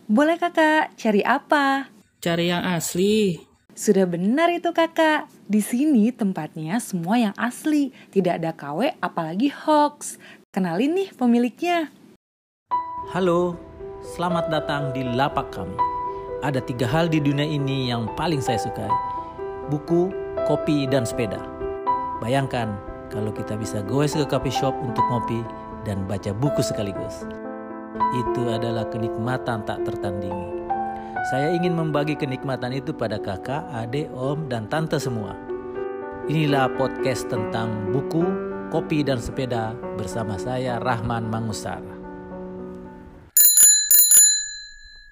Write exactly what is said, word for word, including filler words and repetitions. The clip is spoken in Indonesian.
Boleh kakak, cari apa? Cari yang asli. Sudah benar itu kakak. Di sini tempatnya semua yang asli. Tidak ada K W apalagi hoax. Kenalin nih pemiliknya. Halo, selamat datang di lapak kami. Ada tiga hal di dunia ini yang paling saya sukai. Buku, kopi, dan sepeda. Bayangkan kalau kita bisa goes ke coffee shop untuk ngopi dan baca buku sekaligus. Itu adalah kenikmatan tak tertandingi. Saya ingin membagi kenikmatan itu pada kakak, adik, om, dan tante semua. Inilah podcast tentang buku, kopi, dan sepeda bersama saya Rahman Mangusar.